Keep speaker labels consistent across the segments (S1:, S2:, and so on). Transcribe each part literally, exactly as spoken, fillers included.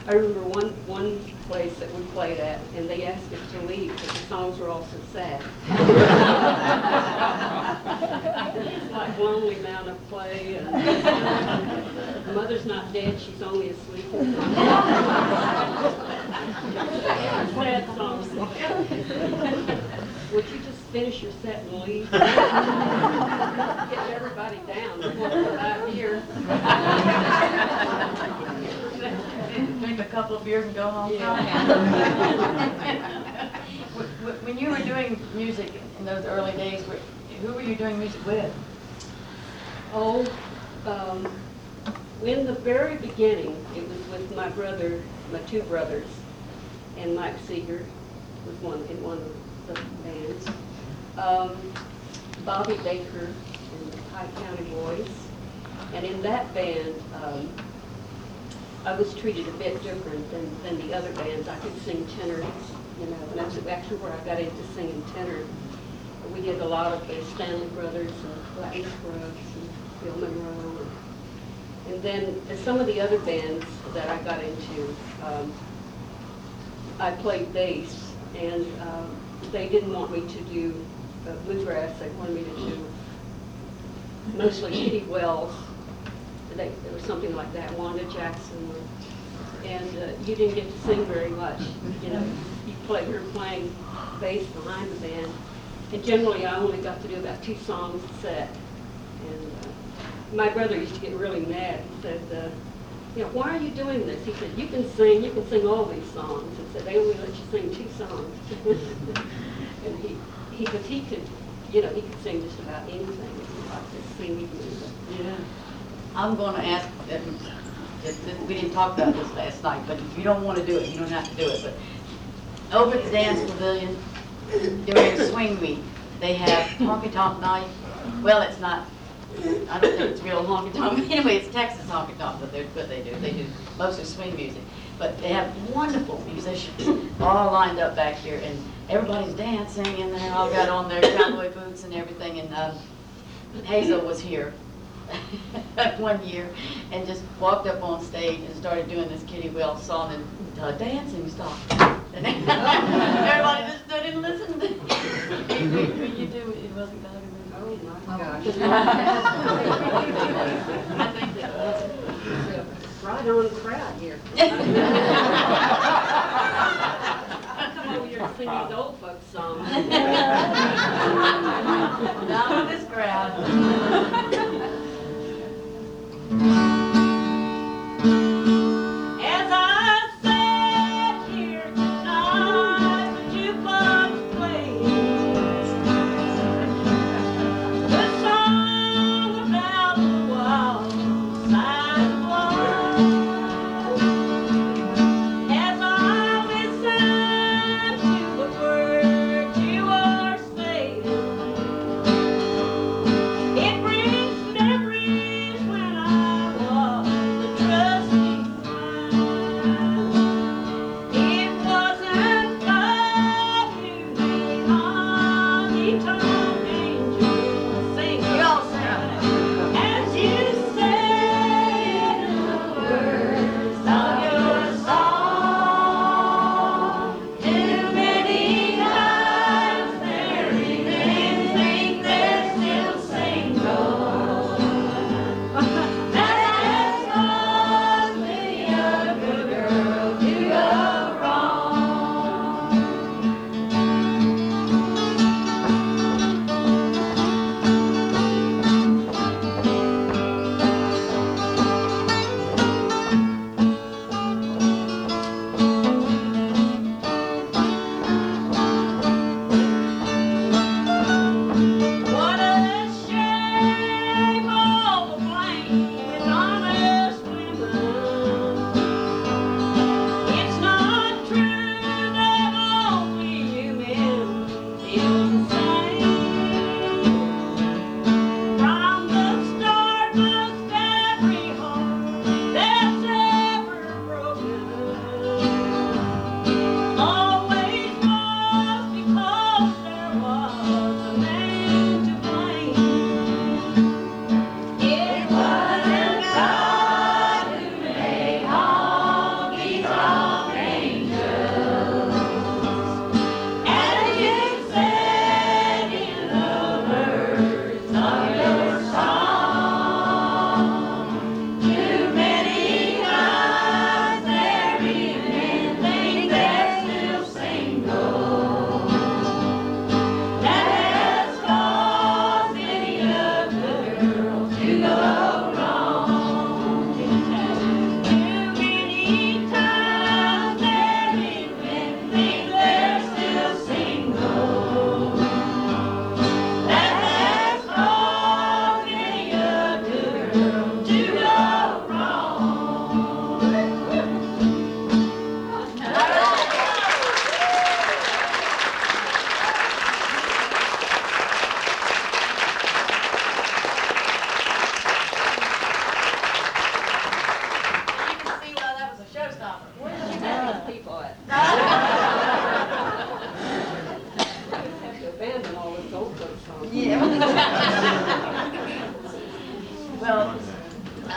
S1: I remember one, one place that we played at, and they asked us to leave because the songs were all so sad. It's like Lonely Mountain of Clay, and uh, Mother's Not Dead, She's Only Asleep. Sad songs. Would you just finish your set and leave? Get everybody down before we're out here.
S2: Drink a couple of beers and go home.
S1: Yeah.
S2: When you were doing music in those early days, who were you doing music with?
S1: Oh, um, in the very beginning, it was with my brother, my two brothers, and Mike Seeger was one in one of the bands. Um, Bobby Baker and the Pike County Boys, and in that band, um, I was treated a bit different than, than the other bands. I could sing tenor, you know, and that's actually where I got into singing tenor. We did a lot of the Stanley Brothers and Latin Scrubs and Bill Monroe. And, and then uh, some of the other bands that I got into, um, I played bass, and um, they didn't want me to do uh, bluegrass. They wanted me to do mostly Kitty Wells. They, there was something like that, Wanda Jackson, and uh, you didn't get to sing very much. You know, you play, you were playing bass behind the band, and generally I only got to do about two songs a set. And uh, my brother used to get really mad. He said, uh, "You know, why are you doing this?" He said, "You can sing, you can sing all these songs." He said, "They only let you sing two songs." And he, he, because he could, you know, he could sing just about anything. He liked to sing music.
S2: Yeah. I'm going to ask, um, if, if we didn't talk about this last night, but if you don't want to do it, you don't have to do it. But over at the Dance Pavilion, during Swing Week, they have honky tonk night. Well, it's not, I don't think it's real honky tonk. Anyway, it's Texas honky tonk, but, but they do. They do mostly swing music. But they have wonderful musicians all lined up back here, and everybody's dancing, and they all got on their cowboy boots and everything. And um, Hazel was here one year and just walked up on stage and started doing this Kitty Wells song, and the dancing stopped. And everybody just stood and listened. When you do, it wasn't done.
S1: Oh my gosh.
S2: I think that was
S1: Right on crowd here. Come over here and sing these old folks songs.
S2: Down with this crowd.
S3: As I sat here tonight, the jukebox plays the song about the wild side of life. As I listen to the words you are saying, it brings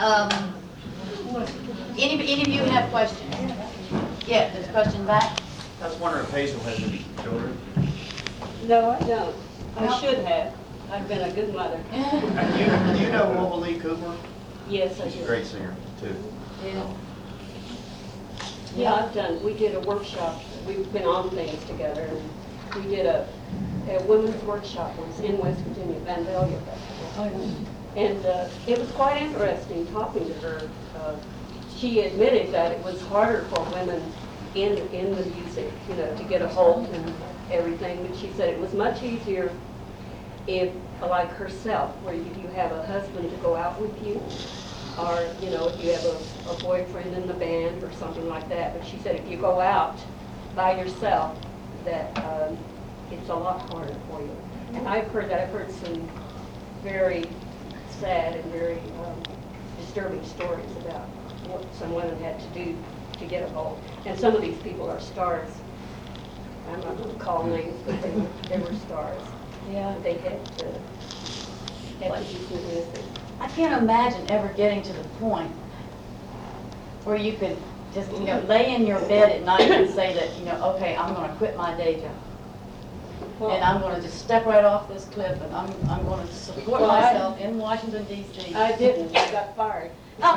S2: Um, any, any of you have questions? Yeah, there's a question back?
S4: I was wondering if Hazel has any children.
S1: No, I don't.
S2: No.
S1: I should have. I've been a good mother.
S4: And you, you know Wilma Lee Cooper?
S1: Yes, I
S4: She's a
S1: do.
S4: great singer, too.
S1: Yeah. Yeah, I've done, we did a workshop, we've been on things together, and we did a, a women's workshop once in West Virginia, Vandalia Festival. And uh, it was quite interesting talking to her. Uh, She admitted that it was harder for women in, in the music, you know, to get a hold and everything, but she said it was much easier if, like herself, where you, you have a husband to go out with you, or, you know, if you have a, a boyfriend in the band or something like that. But she said if you go out by yourself, that um, it's a lot harder for you. And I've heard that. I've heard some very sad and very um, disturbing stories about what some women had to do to get a hold. And some of these people are stars. I'm not going to call names, but they were, they were stars.
S2: Yeah.
S1: They had to, had to do some anything.
S2: I can't imagine ever getting to the point where you could just, you know, lay in your bed at night and say that, you know, okay, I'm gonna quit my day job. And I'm gonna just step right off this cliff and I'm, I'm gonna support
S1: Well, I-
S2: myself in Washington D C
S1: I didn't, I got fired.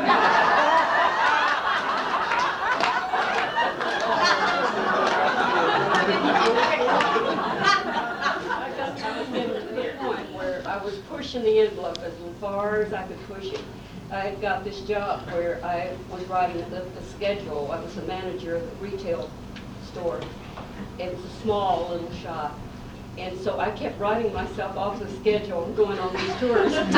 S1: I got, I was getting to the point where I was pushing the envelope as far as I could push it. I had got this job where I was writing the, the schedule. I was the manager of the retail store. It was a small little shop. And so I kept writing myself off the schedule and going on these tours. And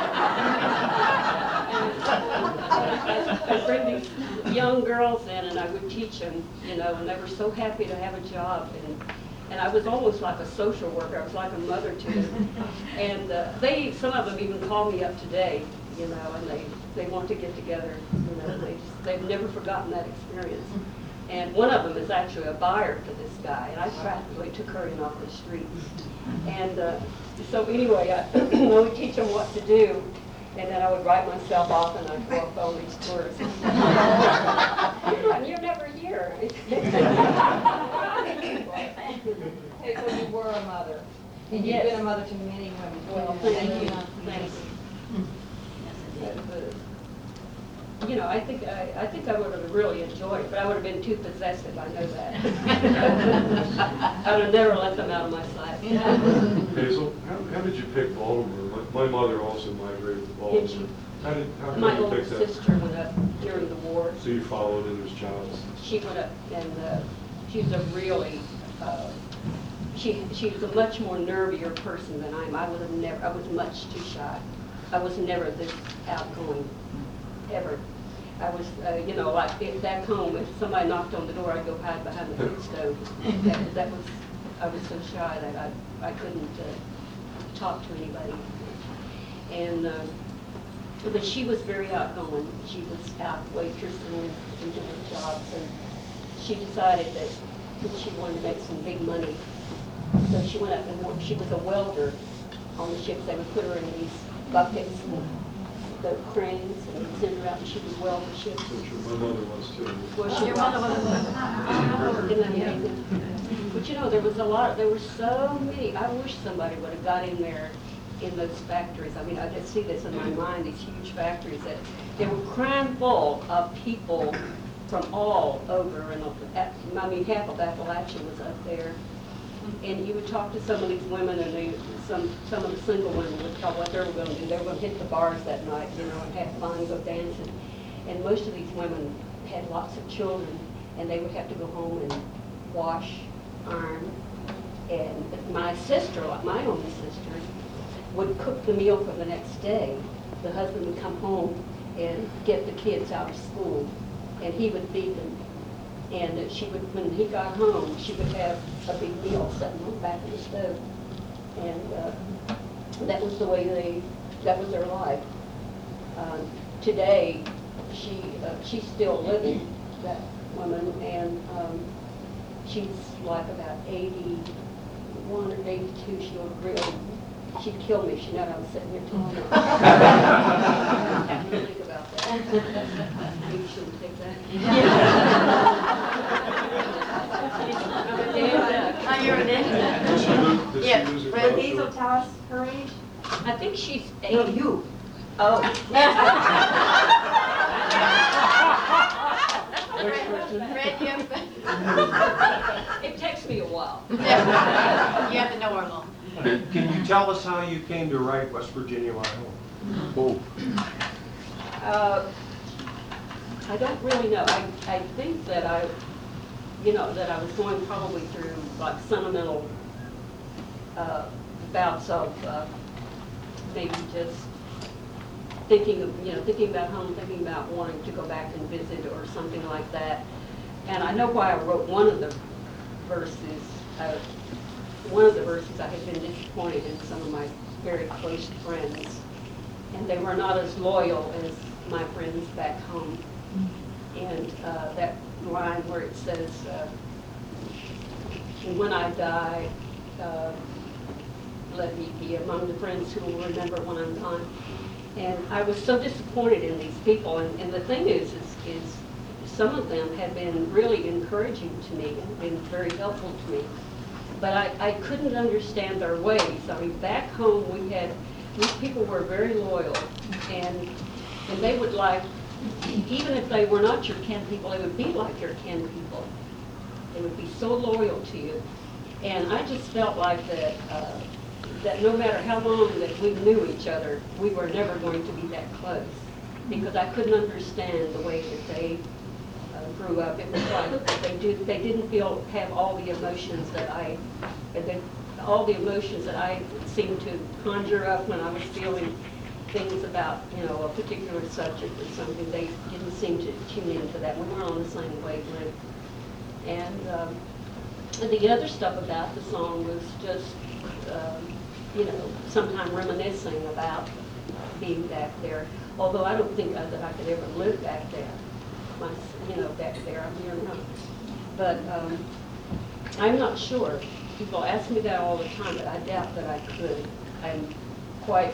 S1: I- I'd bring these young girls in and I would teach them, you know, and they were so happy to have a job. And, and I was almost like a social worker. I was like a mother to them. And uh, they, some of them even call me up today, you know, and they, they want to get together. You know, they just, they've never forgotten that experience. And one of them is actually a buyer to this guy, and I practically took her in off the streets. And uh, so anyway, I, I would teach them what to do, and then I would write myself off, and I'd go off on these tours. And you're never here.
S5: Hey, so you were a mother, and you've
S1: Yes.
S5: been a mother to many women.
S1: Well, thank you, thanks. But, uh, You know, I think, I, I think I would have really enjoyed it, but I would have been too possessive, I know that. I would have never let them out of my sight.
S6: Hazel, how, how did you pick Baltimore? My, my mother also migrated to Baltimore. How did, how
S1: My
S6: did you
S1: older
S6: pick that?
S1: sister went up during the war.
S6: So you followed in those jobs?
S1: She went up, and uh, she's a really, uh, she, she was a much more nervier person than I am. I would have never, I was much too shy. I was never this outgoing, ever. I was, uh, you know, like if back home, if somebody knocked on the door, I'd go hide behind the food stove. That, that was, I was so shy that I, I couldn't uh, talk to anybody. And, uh, but she was very outgoing. She was out waitressing and doing jobs, and she decided that she wanted to make some big money. So she went up and worked. She was a welder on the ships. They would put her in these buckets and the cranes and send her out and she would weld the ships.
S6: Which my mother was too.
S1: Well, she
S2: Your mother was
S1: Isn't that amazing? But you know, there was a lot, there were so many, I wish somebody would have got in there in those factories. I mean, I just see this in my mind, these huge factories that, they were cram full of people from all over, and I mean, half of Appalachia was up there. And you would talk to some of these women, and they, some, some of the single women would tell what they were going to do. They were going to hit the bars that night, you know, and have fun, go dancing. And most of these women had lots of children, and they would have to go home and wash, iron. And my sister, like my only sister, would cook the meal for the next day. The husband would come home and get the kids out of school, and he would feed them. And she would, when he got home, she would have a big meal sitting on the back of the stove. And uh, that was the way they, that was their life. Um, today, she, uh, she's still living, that woman, and um, she's like about eighty-one or eighty-two. She'll really, she'd kill me if she knew I was sitting here talking. I have to think about about that. Maybe you shouldn't take that. I'm a damn duck.
S2: Oh, you're an
S6: Does she
S2: idiot.
S6: lose, does she
S2: Yeah,
S6: lose her
S2: Fred
S6: touch,
S2: Hazel,
S6: or-
S2: tell us her age?
S1: I think she's
S2: No,
S1: eighty.
S2: you.
S1: Oh.
S2: Fred, you have,
S1: It takes me a while.
S2: you have to know her long.
S7: Can you tell us how you came to write West Virginia My Home?
S1: Uh, I don't really know. I, I think that I, you know, that I was going probably through like sentimental uh, bouts of uh, maybe just thinking of, you know, thinking about home, thinking about wanting to go back and visit or something like that. And I know why I wrote one of the verses. Uh, one of the verses I had been disappointed in some of my very close friends, and they were not as loyal as my friends back home. And uh, that line where it says, uh, "When I die, uh, let me be among the friends who will remember when I'm gone." And I was so disappointed in these people. And, and the thing is, is, is some of them have been really encouraging to me and been very helpful to me. But I, I couldn't understand their ways. I mean, back home we had, these people were very loyal, and and they would like, even if they were not your kin people, they would be like your kin people. They would be so loyal to you. And I just felt like that, uh, that no matter how long that we knew each other, we were never going to be that close. Because I couldn't understand the way that they uh, grew up. It was like they did, they didn't feel, have all the emotions that I, that they, all the emotions that I seemed to conjure up when I was feeling things about, you know, a particular subject or something. They didn't seem to tune into that. We weren't on the same wavelength. And, um, and the other stuff about the song was just, um, you know, sometime reminiscing about being back there. Although I don't think uh, that I could ever live back there, my, you know, back there. I'm here now. But um, I'm not sure. People ask me that all the time, but I doubt that I could. I'm quite,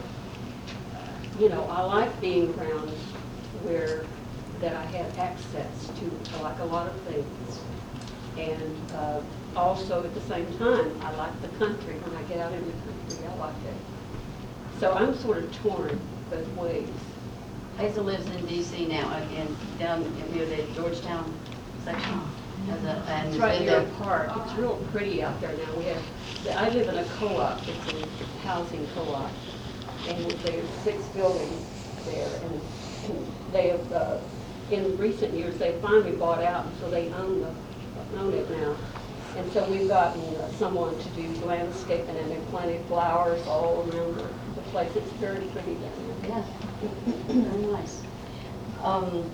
S1: you know, I like being around where that I have access to, like a lot of things. And uh, also at the same time, I like the country. When I get out in the country, I like it. So I'm sort of torn both ways.
S2: Hazel lives in D C now, again, down near the Georgetown section. As a, and
S1: It's right
S2: been
S1: near
S2: there-
S1: a park. It's real pretty out there now. We have, I live in a co-op. It's a housing co-op. And there's six buildings there. And they have, uh, in recent years, they finally bought out, and so they own the, own it now. And so we've gotten uh, someone to do landscaping, and there are plenty of flowers all around the, the place. It's very pretty down there.
S2: Yeah, very nice. Um,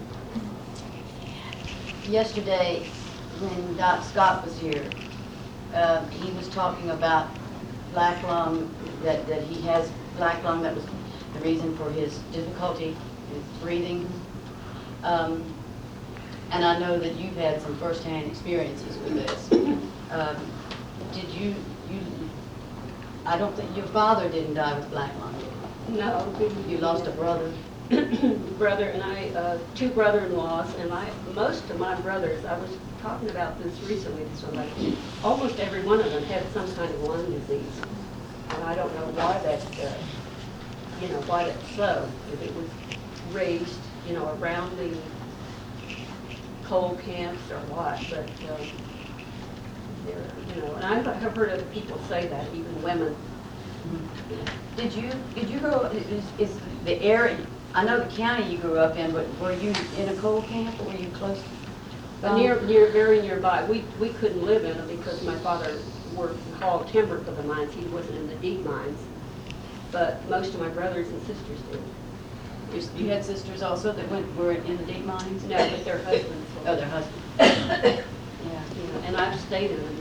S2: yesterday, when Doc Scott was here, uh, he was talking about black lung, that, that he has black lung. That was the reason for his difficulty with breathing. Um, and I know that you've had some firsthand experiences with this. Um, did you, you, I don't think, your father didn't die with black lung, did he?
S1: No.
S2: You lost a brother.
S1: Brother and I, uh, two brother-in-laws, and I, most of my brothers, I was talking about this recently to somebody, almost every one of them had some kind of lung disease. And I don't know why that's, uh, you know, why that's so. If it was raised, you know, around the coal camps or what, but, uh, they're, you know, and I've I've heard other people say that, even women.
S2: Did you, did you grow, is, is the area, I know the county you grew up in, but were you in a coal camp or were you close?
S1: But near, near, very nearby. We, we couldn't live in it because my father worked, hauled timber for the mines. He wasn't in the deep mines. But most of my brothers and sisters did.
S2: You you had sisters also that went, were in the deep mines?
S1: No, but their husbands.
S2: Oh, their husbands. Yeah.
S1: You know, and I've stayed in them.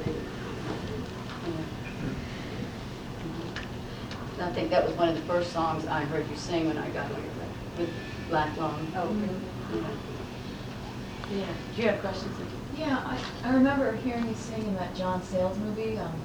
S2: Yeah. I think that was one of the first songs I heard you sing when I got here, with Black Lung.
S1: Oh, really?
S2: Yeah. Yeah. Do you have questions?
S5: Yeah, I, I remember hearing you sing in that John Sayles movie, um,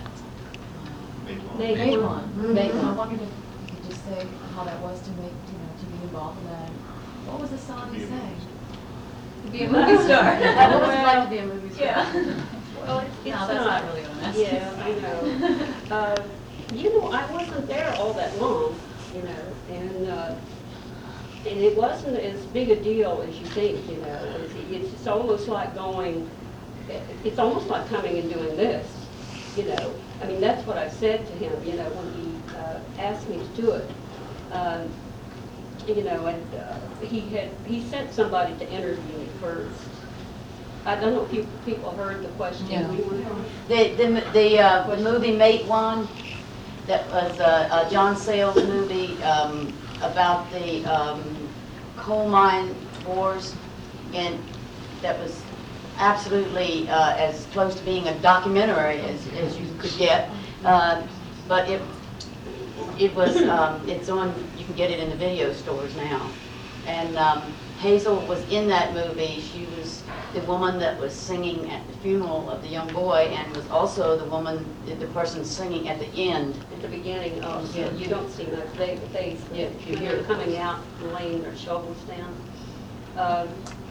S1: They-
S5: Maitland.
S2: Maitland.
S5: I wondered if you could just say how that was to make, you know, to be involved in that.
S2: What was the song you sang?
S5: To be a movie star.
S2: What was it like to be a movie star?
S5: Yeah.
S1: Well, it's it's
S2: No,
S1: not.
S2: that's not really what I'm asking.
S1: Yeah, I know. Uh, You know, I wasn't there all that long, you know, and, uh, and it wasn't as big a deal as you think, you know. It's, it's it's almost like going, it's almost like coming and doing this, you know. I mean, that's what I said to him, you know, when he uh, asked me to do it. Um, You know, and uh, he had, he sent somebody to interview me first. I don't know if you people heard the question.
S2: Yeah.
S1: We were-
S2: The, the, the, uh, the movie Mate One, that was a, a John Sayles movie, um, about the, um, coal mine wars, and that was absolutely, uh, as close to being a documentary as, as you could get. Uh, but it, it was, um, it's on, you can get it in the video stores now. And, um, Hazel was in that movie. She was the woman that was singing at the funeral of the young boy, and was also the woman, the person singing at the end.
S1: At the beginning, oh, so
S2: Yeah.
S1: you don't see much, they, they,
S2: Yeah,
S1: if
S2: you
S1: you're
S2: hear it.
S1: coming out and laying their shovels down. Um,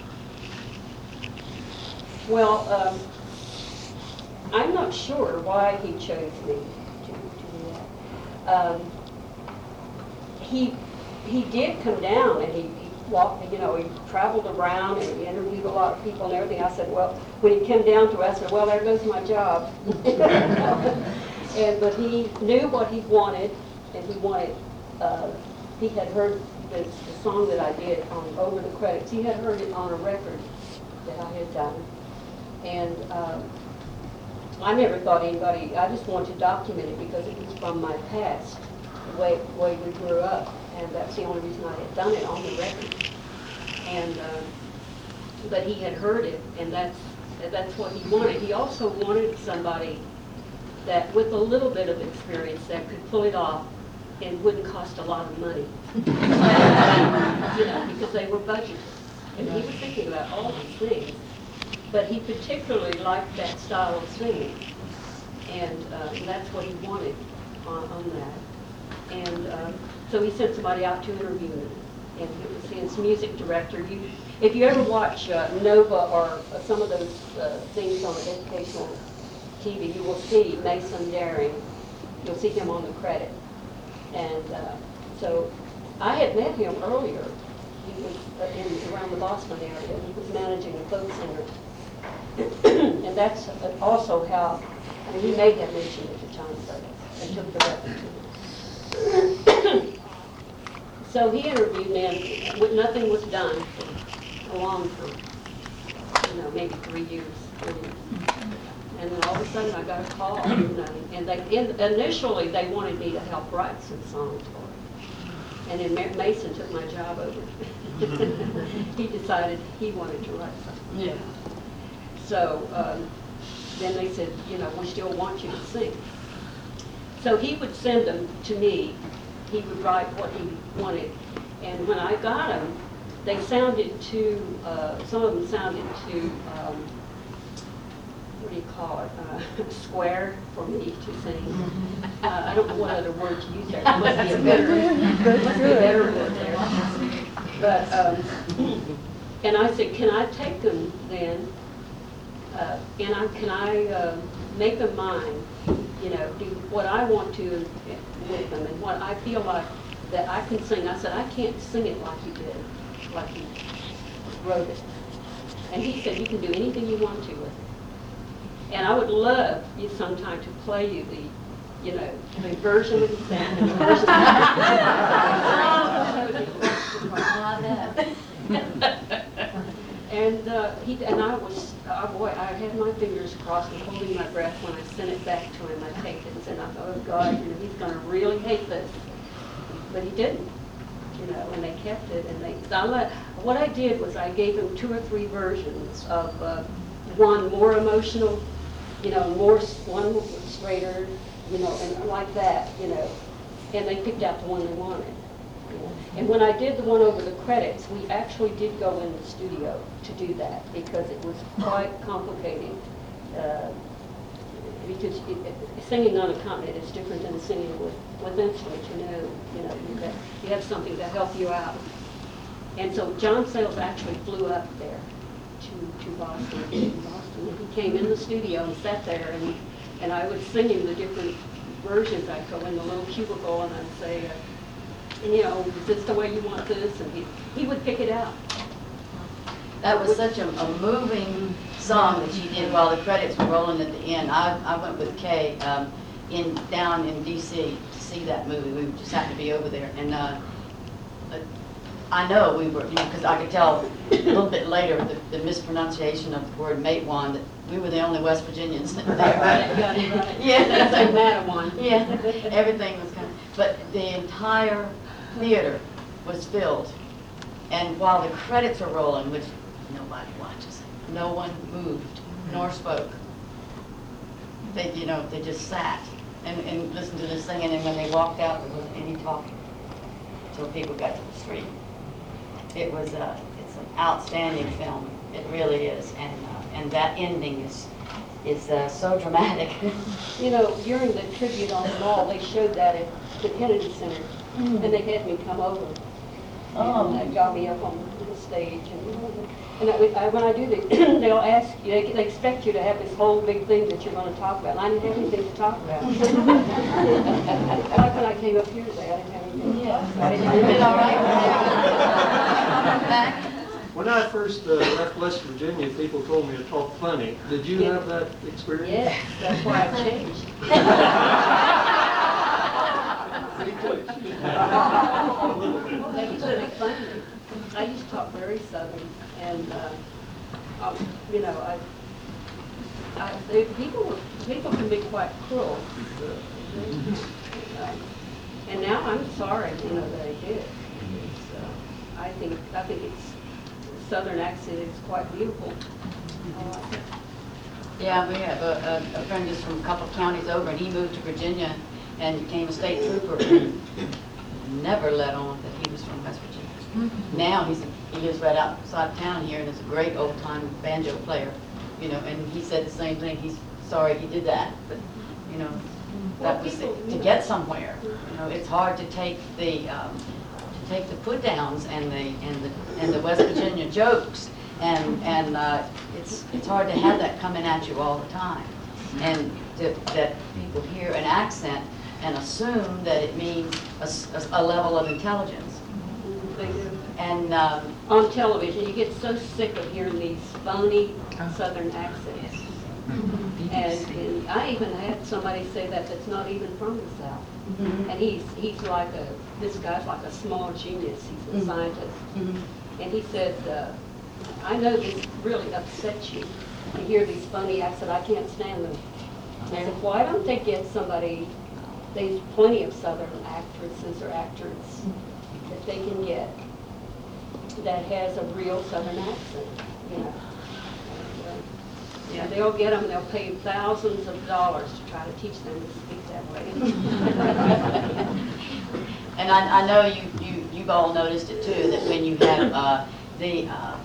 S1: Well, um, I'm not sure why he chose me to, to do that. Um, He, he did come down and he he walked, you know, he traveled around and he interviewed a lot of people and everything. I said, well, when he came down to us, I said, well, there goes my job. And, but he knew what he wanted, and he wanted, uh, he had heard the, the song that I did on Over the Credits. He had heard it on a record that I had done. And um, I never thought anybody, I just wanted to document it because it was from my past, the way, the way we grew up. And that's the only reason I had done it on the record. And, uh, but he had heard it, and that's, that's what he wanted. He also wanted somebody that, with a little bit of experience, that could pull it off and wouldn't cost a lot of money. You know, because they were budgeted. And he was thinking about all these things. But he particularly liked that style of singing. And uh, that's what he wanted on, on that. And um, so he sent somebody out to interview him, and it was his music director. You, if you ever watch uh, Nova or uh, some of those uh, things on educational T V, you will see Mason Daring. You'll see him on the credit. And uh, so I had met him earlier. He was uh, in around the Boston area. He was managing a folk singer. And that's also how, I mean, he may have mentioned it to John Sayles and took the record to him. So he interviewed me, and nothing was done for a long time, you know, maybe three years. Four years. And then all of a sudden I got a call, you know, and they, in, initially they wanted me to help write some songs for them. And then Ma- Mason took my job over. He decided he wanted to write something.
S2: Yeah.
S1: So um, then they said, you know, we still want you to sing. So he would send them to me. He would write what he wanted. And when I got them, they sounded too, uh, some of them sounded too, um, what do you call it, uh, square for me to sing. Uh, I don't know what other word to use there. There must be a better, must be a better word there. But, um, and I said, can I take them then? Uh, and I, can I uh, make them mine? You know, do what I want to with them, and what I feel like that I can sing. I said, I can't sing it like you did, like you wrote it. And he said, you can do anything you want to with it. And I would love you sometime to play you the, you know, the version of the sound and the version of the And uh, he and I was, oh boy, I had my fingers crossed and holding my breath when I sent it back to him. I taped it and said, I thought, oh God, you know, he's going to really hate this. But he didn't, you know, and they kept it. And they, I let, what I did was I gave him two or three versions of uh, one more emotional, you know, more one straighter, you know, and like that, you know. And they picked out the one they wanted. And when I did the one over the credits, we actually did go in the studio to do that because it was quite complicated. Uh, because it, it, singing unaccompanied is different than singing with, with instruments, you know. You know, you have, you have something to help you out. And so John Sayles actually flew up there to, to Boston, in Boston. And he came in the studio and sat there, and, and I would sing him the different versions. I'd go in the little cubicle and I'd say, uh, you know, is this the way you want this? And he, he would pick it out.
S2: That was such a, a moving song that she did while the credits were rolling at the end. I, I went with Kay um, in down in D C to see that movie. We just happened to be over there, and uh, uh, I know we were, you know, because I could tell a little bit later the, the mispronunciation of the word Matewan, that we were the only West Virginians there.
S1: Right, got it right.
S2: Yeah,
S1: That's like Mattawan.
S2: yeah, everything was kind of, but the entire theater was filled. And while the credits were rolling, which nobody watches, no one moved nor spoke. They, you know, they just sat and, and listened to this singing, and when they walked out, there wasn't any talking until people got to the street. It was a, it's an outstanding film. It really is, and uh, and that ending is is uh, so dramatic.
S1: You know, during the tribute on the mall, they showed that at the Kennedy Center, and they had me come over.
S2: Oh.
S1: And they got me up on the stage, and, and I, I, when I do this, they'll ask you, they, they expect you to have this whole big thing that you're going to talk about, and I didn't have anything to talk about. Like when I came up here today, I didn't have anything to talk about.
S2: You did all right? Back?
S7: When I first uh, left West Virginia, people told me to talk funny. Did you
S1: Yeah.
S7: have that experience?
S1: Yes, that's why I changed. They used to make fun of me. I used to talk very Southern, and, uh, um, you know, I, I, they, people were, people can be quite cruel. Uh, And now I'm sorry, you know, that I did. It's, uh, I think, I think it's, Southern accent is quite beautiful. I like it.
S2: Yeah, we have a, a, a friend just from a couple of counties over, and he moved to Virginia and became a state trooper, and never let on that he was from West Virginia. Now he's he lives right outside of town here, and is a great old time banjo player, you know. And he said the same thing. He's sorry he did that, but you know, that was to, to get somewhere. You know, it's hard to take the um, to take the put downs and the and the and the West Virginia jokes, and and uh, it's it's hard to have that coming at you all the time, and to, that people hear an accent and assume that it means a, s- a level of intelligence.
S1: They do.
S2: And um,
S1: On television, you get so sick of hearing these phony Southern accents. And, and I even had somebody say that that's not even from the South.
S2: Mhm.
S1: And he's he's like a this guy's like a small genius. He's a
S2: Mhm.
S1: scientist.
S2: mhm.
S1: And he said, uh, I know this really upsets you to hear these funny accents. I can't stand them. And I said, why don't they get somebody? There's plenty of Southern actresses or actors that they can get that has a real Southern accent, you know. And, uh, yeah, they'll get them, they'll pay thousands of dollars to try to teach them to speak that way.
S2: And I, I know you, you, you've all noticed it too, that when you have uh, the, uh,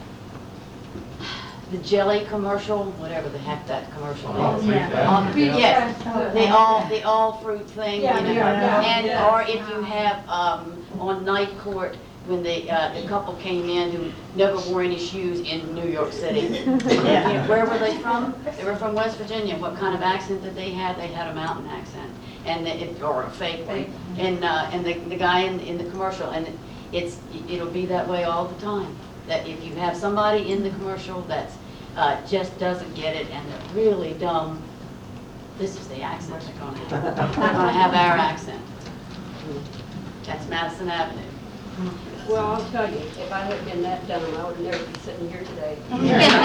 S2: the jelly commercial, whatever the heck that commercial is. Um, Yes, the all, the all fruit thing, you know,
S5: Yeah, yeah, yeah.
S2: and, or if you have, um, on Night Court, when the, uh, the couple came in who never wore any shoes in New York City. Yeah. Where were they from? They were from West Virginia. What kind of accent did they have? They had a mountain accent, and it, or a fake one. And, uh, and the, the guy in, in the commercial, and it's, it'll be that way all the time. That if you have somebody in the commercial that's, uh, just doesn't get it and they're really dumb, this is the accent they're gonna have. They're gonna have our accent. That's Madison Avenue.
S1: Well, I'll tell you, if I had been that dumb, I would never be sitting here today. I'll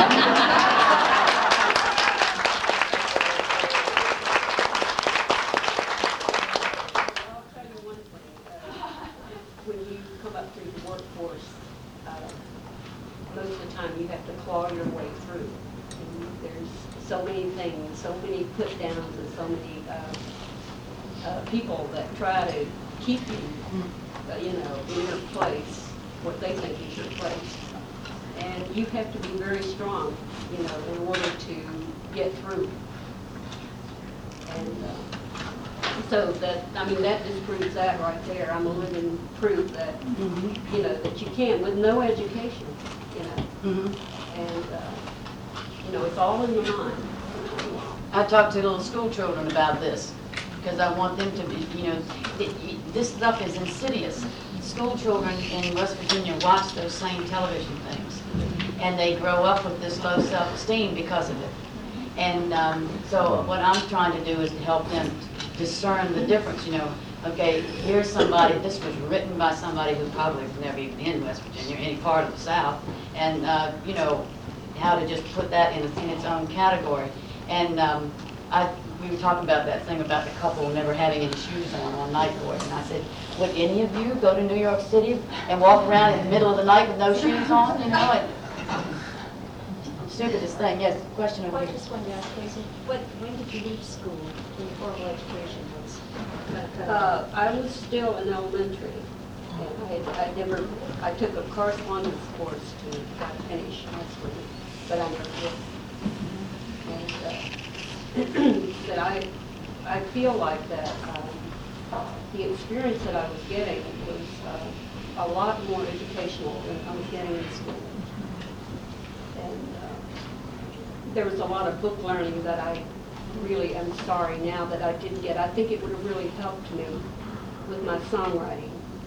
S1: tell you one thing, uh, when you come up through the workforce, uh, most of the time you have to claw your way through. And there's so many things, so many put downs and so many uh, uh, people that try to keep you, uh, you know, in your place, what they think is your place. And you have to be very strong, you know, in order to get through. And uh, So that, I mean, that just proves that right there. I'm a living proof that,
S2: Mhm.
S1: you know, that you can with no education, you know.
S2: Mhm.
S1: And, uh, you know, it's all in the mind.
S2: I talk to little school children about this, because I want them to be, you know, it- this stuff is insidious. School children in West Virginia watch those same television things, and they grow up with this low self-esteem because of it. And um, so what I'm trying to do is to help them discern the difference, you know. Okay, here's somebody, this was written by somebody who probably was never even in West Virginia, or any part of the South, and, uh, you know, how to just put that in, in its own category. And um, I, we were talking about that thing about the couple never having any shoes on on night court, and I said, would any of you go to New York City and walk around in the middle of the night with no shoes on, you know? And, stupidest thing, yes, question over
S8: Well, I
S2: here.
S8: just wanted to ask, Casey, what, when did you leave school, when your formal education was?
S1: Uh, I was still in elementary, and I, had- I never, I took a correspondence course to try to finish high school, but I never did. And, uh, that I, I feel like that, um, the experience that I was getting was, uh, a lot more educational than I was getting in school. And, uh, there was a lot of book learning that I really am sorry now that I didn't get. I think it would have really helped me with my songwriting,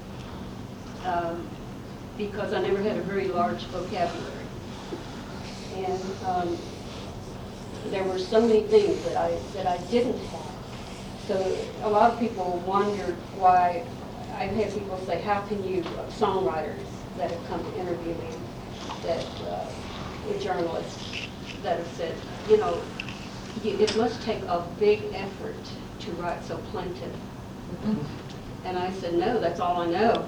S1: um, because I never had a very large vocabulary. And um, there were so many things that I, that I didn't have. So a lot of people wondered why, I've had people say, how can you, songwriters that have come to interview me, that, uh, journalists that have said, you know, you- it must take a big effort to write so plaintive. And I said, no, that's all I know.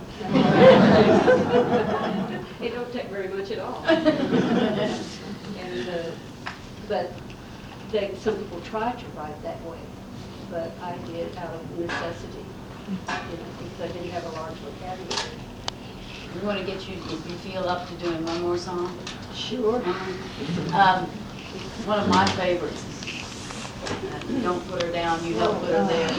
S1: It don't take very much at all. And, uh, but they, some people try to write that way, but I did out of necessity, you know, because I didn't have a large vocabulary.
S2: We want to get you, if you feel up to doing one more song.
S1: Sure.
S2: Um, one of my favorites is, Don't Put Her Down, You Help Put Her There.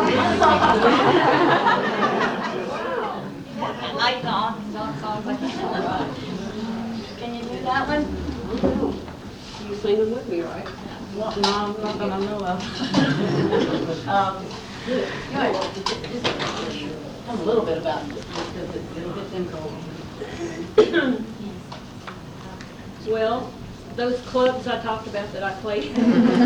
S8: Lights on, song, songs like that.
S2: Can you do that one?
S1: You sing them with me, right?
S2: No, I'm not gonna know of. Um, good. Tell them a little bit about it, because it- it'll get them going.
S1: Well, those clubs I talked about that I played.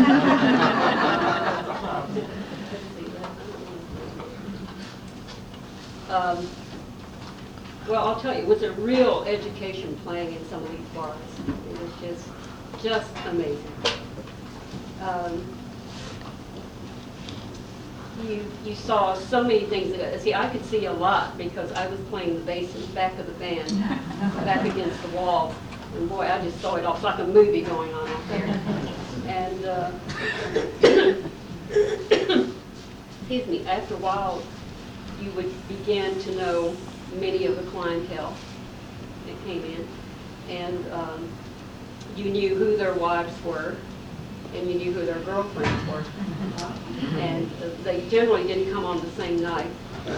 S1: Um, Well, I'll tell you, it was a real education playing in some of these bars. It was just, just amazing. Um, You, you saw so many things. that- See, I could see a lot because I was playing the bass in the back of the band, back against the wall. And boy, I just saw it all. It's like a movie going on out there. And, uh, excuse me, after a while, you would begin to know many of the clientele that came in. And um, you knew who their wives were, and you knew who their girlfriends were. And uh, they generally didn't come on the same night.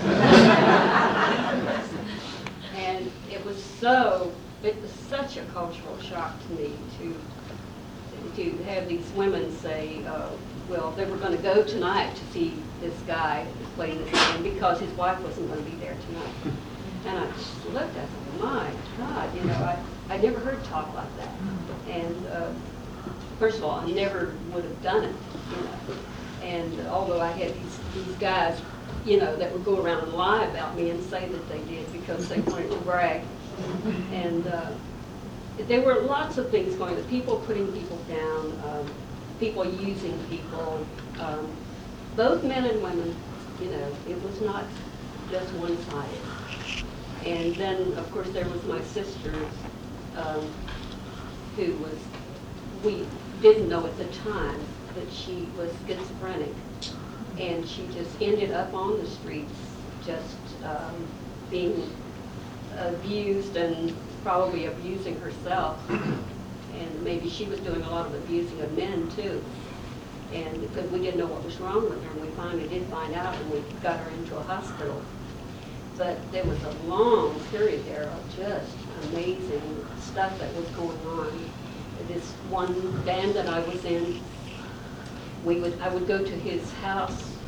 S1: And it was so, it was such a cultural shock to me to to have these women say, uh, well, they were going to go tonight to see this guy playing this band because his wife wasn't going to be there tonight. And I just looked at them, my God, you know, I, I never heard talk like that. And uh, first of all, I never would have done it, you know. And although I had these, these guys, you know, that would go around and lie about me and say that they did because they wanted to brag. And uh, there were lots of things going on, people putting people down, um, people using people, um, both men and women, you know, it was not just one-sided. And then, of course, there was my sister, um, who was, we didn't know at the time that she was schizophrenic. And she just ended up on the streets, just um, being abused and probably abusing herself. And maybe she was doing a lot of abusing of men, too. And because we didn't know what was wrong with her, and we finally did find out, and we got her into a hospital. But there was a long period there of just amazing stuff that was going on. This one band that I was in, we would, I would go to his house